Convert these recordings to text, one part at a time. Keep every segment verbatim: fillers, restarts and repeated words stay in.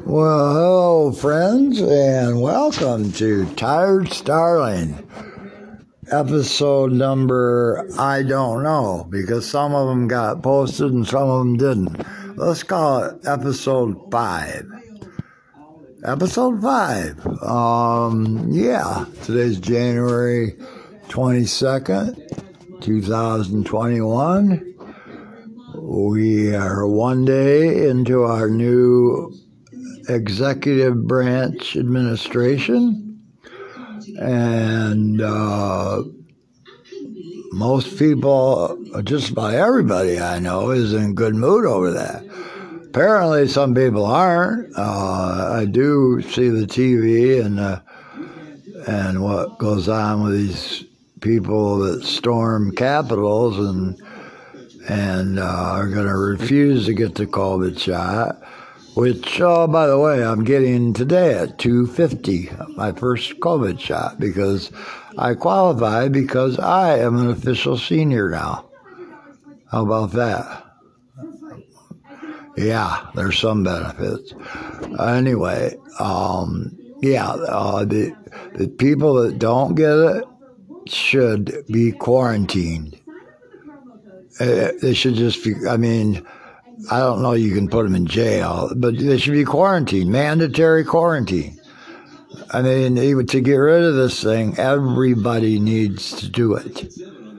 Well, hello, friends, and welcome to Tired Starling, episode number, I don't know, because some of them got posted and some of them didn't. Let's call it episode five. Episode five. Um, yeah, today's January twenty-second, twenty twenty-one. We are one day into our new executive branch administration, and uh, most people, just about everybody I know, is in good mood over that. Apparently some people aren't. uh, I do see the T V and uh, and what goes on with these people that storm capitals and and uh, are going to refuse to get the COVID shot. Which, oh, by the way, I'm getting today at two fifty, my first COVID shot, because I qualify because I am an official senior now. How about that? Yeah, there's some benefits. Anyway, um, yeah, uh, the, the people that don't get it should be quarantined. Uh, they should just be, I mean... I don't know, you can put them in jail, but they should be quarantined, mandatory quarantine. I mean, even to get rid of this thing, everybody needs to do it.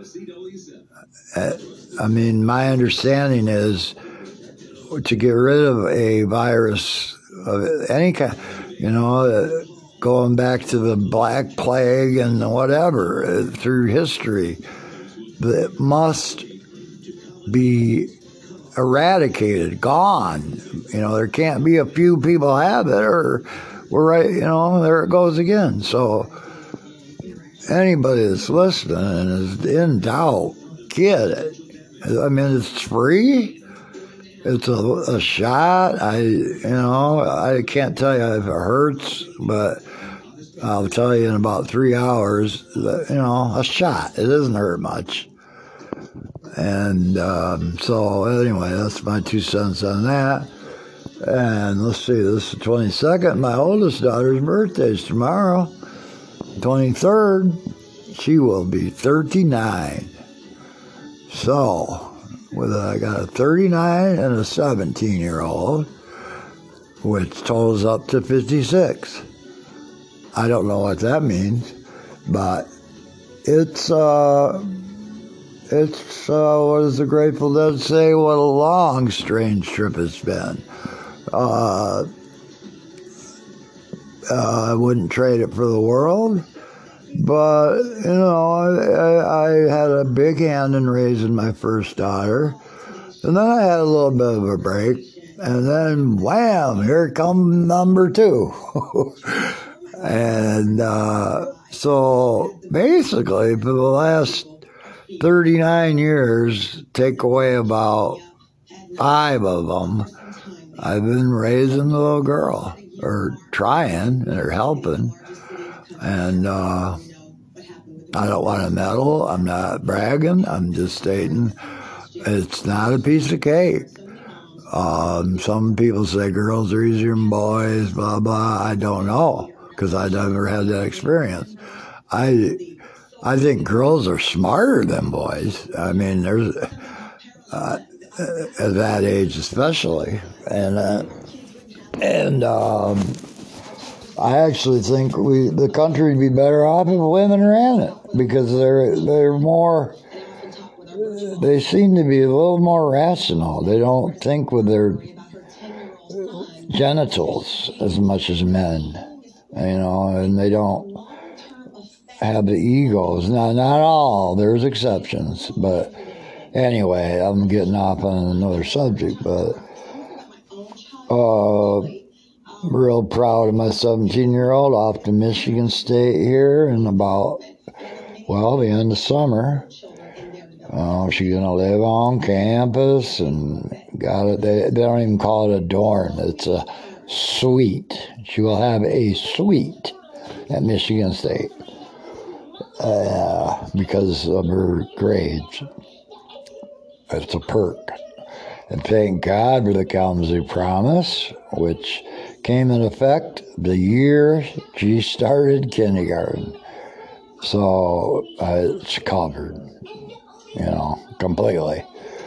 I mean, my understanding is to get rid of a virus of any kind, you know, going back to the Black Plague and whatever, through history, that must be eradicated, gone. You know, there can't be a few people have it, or we're right, you know, there it goes again. So anybody that's listening and is in doubt, get it. I mean, it's free. It's a, a shot. I, you know, I can't tell you if it hurts, but I'll tell you in about three hours that, you know, a shot. It doesn't hurt much. And um, so anyway, that's my two cents on that. And let's see, this is the twenty-second. My oldest daughter's birthday is tomorrow, twenty-third. She will be thirty-nine. So, with a, I got a thirty-nine and a seventeen-year-old, which totals up to fifty-six. I don't know what that means, but it's... uh It's, uh, what does the Grateful Dead say? What a long, strange trip it's been. Uh, uh, I wouldn't trade it for the world, but, you know, I, I had a big hand in raising my first daughter, and then I had a little bit of a break, and then, wham, here come number two. and uh, so, basically, for the last thirty-nine years, take away about five of them, I've been raising the little girl, or trying, or helping, and uh, I don't want to meddle. I'm not bragging. I'm just stating it's not a piece of cake. Um, some people say girls are easier than boys, blah, blah. I don't know, because I never had that experience. I... I think girls are smarter than boys. I mean, there's uh, at that age especially, and uh, and um, I actually think we the country would be better off if women ran it, because they're they're more. They seem to be a little more rational. They don't think with their genitals as much as men, you know, and they don't have the egos. Now, not all. There's exceptions, but anyway, I'm getting off on another subject. But uh, real proud of my seventeen-year-old off to Michigan State here in about well the end of summer. Uh, she's gonna live on campus and got it. They, they don't even call it a dorm. It's a suite. She will have a suite at Michigan State. Uh, because of her grades. It's a perk. And thank God for the Kalamazoo Promise, which came in effect the year she started kindergarten. So uh, it's covered, you know, completely.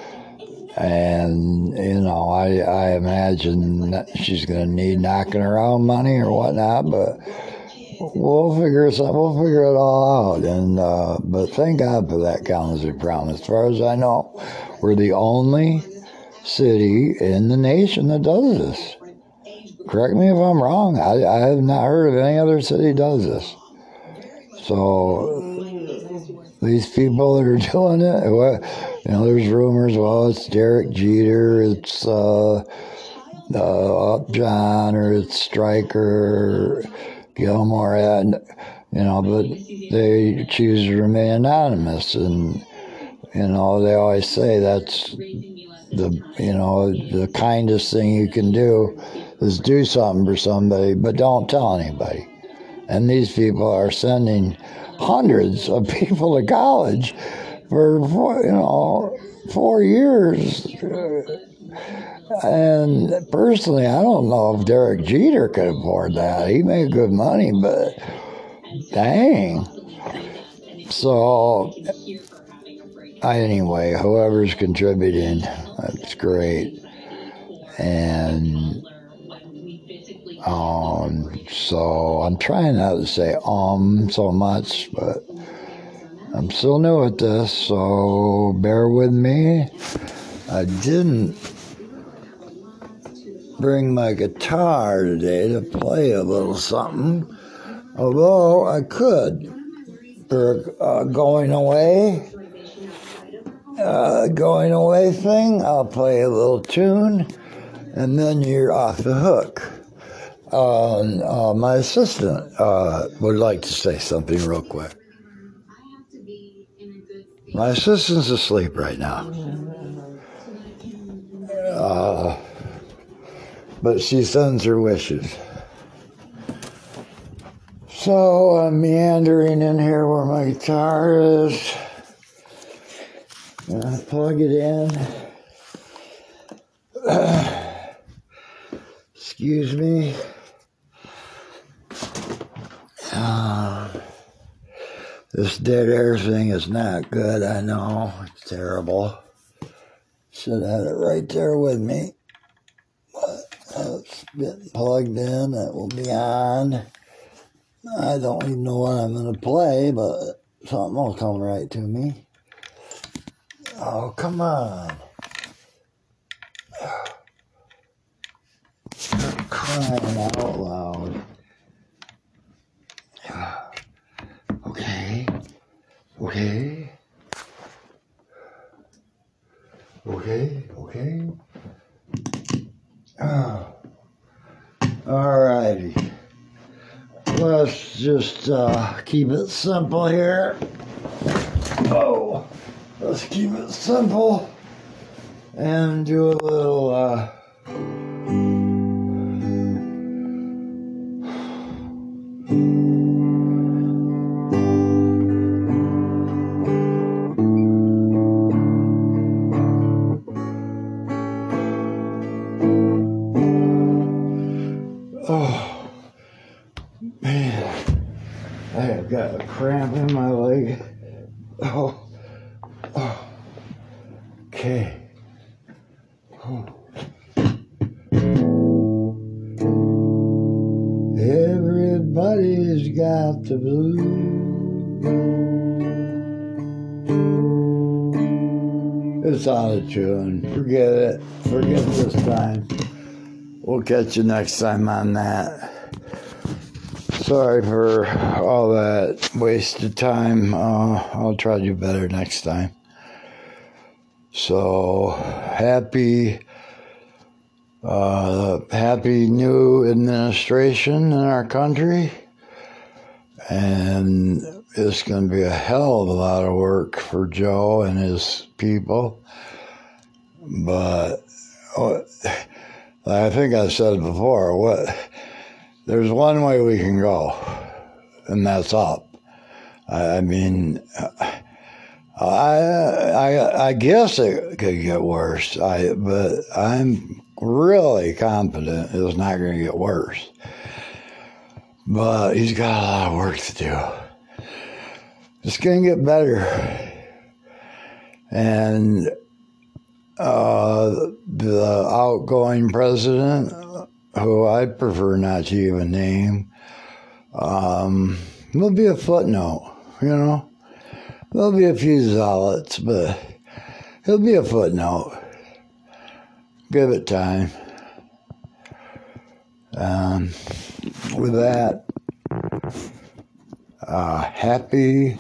And, you know, I, I imagine that she's going to need knocking around money or whatnot, but we'll figure it, we'll figure it all out. And uh, but thank God for that Kalamazoo Promise. As far as I know, we're the only city in the nation that does this. Correct me if I'm wrong. I, I have not heard of any other city does this. So these people that are doing it, well, you know, there's rumors. Well, it's Derek Jeter, it's uh, uh, Upjohn, or it's Stryker, Gilmore, and you know, but they choose to remain anonymous, and you know, they always say that's the you know the kindest thing you can do is do something for somebody, but don't tell anybody. And these people are sending hundreds of people to college for, four, you know, four years. And personally, I don't know if Derek Jeter could afford that. He made good money, but dang. So, anyway, whoever's contributing, that's great. And Um, so I'm trying not to say um so much, but I'm still new at this, so bear with me. I didn't bring my guitar today to play a little something, although I could. For uh, going away, uh, going away thing, I'll play a little tune, and then you're off the hook. Uh, uh, my assistant uh, would like to say something real quick. My assistant's asleep right now. Uh, but she sends her wishes. So I'm meandering in here where my guitar is. And I plug it in. Excuse me. Uh, this dead air thing is not good, I know. It's terrible. Should have had it right there with me. But it's getting plugged in. It will be on. I don't even know what I'm going to play, but something will come right to me. Oh, come on. You're crying out loud. Okay. Okay. Okay. Okay. Oh. All righty. Let's just uh, keep it simple here. Oh. Let's keep it simple and do a little uh, oh man, I have got a cramp in my leg. Oh. Oh, okay. Oh. Everybody's got the blues. It's out of tune. Forget it. Forget this time. We'll catch you next time on that. Sorry for all that wasted time. Uh, I'll try to do better next time. So, happy, uh, happy new administration in our country. And it's going to be a hell of a lot of work for Joe and his people. But oh, I think I said it before, what, there's one way we can go, and that's up. I, I mean... I, I I guess it could get worse. I but I'm really confident it's not going to get worse. But he's got a lot of work to do. It's going to get better. And uh, the outgoing president, who I'd prefer not to even name, um, will be a footnote, you know. There'll be a few zealots, but he'll be a footnote. Give it time. Um, with that, uh, happy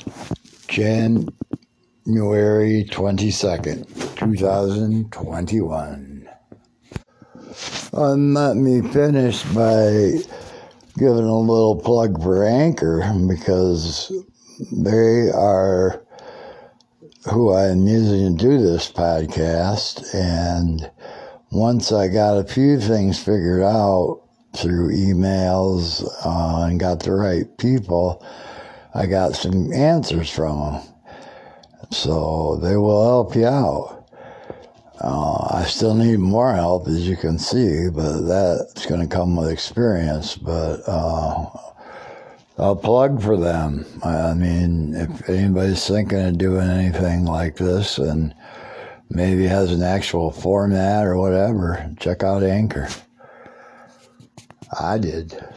January twenty-second, twenty twenty-one. And let me finish by giving a little plug for Anchor, because they are who I'm using to do this podcast. And once I got a few things figured out through emails uh, and got the right people, I got some answers from them. So they will help you out. Uh, I still need more help, as you can see, but that's going to come with experience. But uh, I'll plug for them. I mean, if anybody's thinking of doing anything like this and maybe has an actual format or whatever, check out Anchor. I did.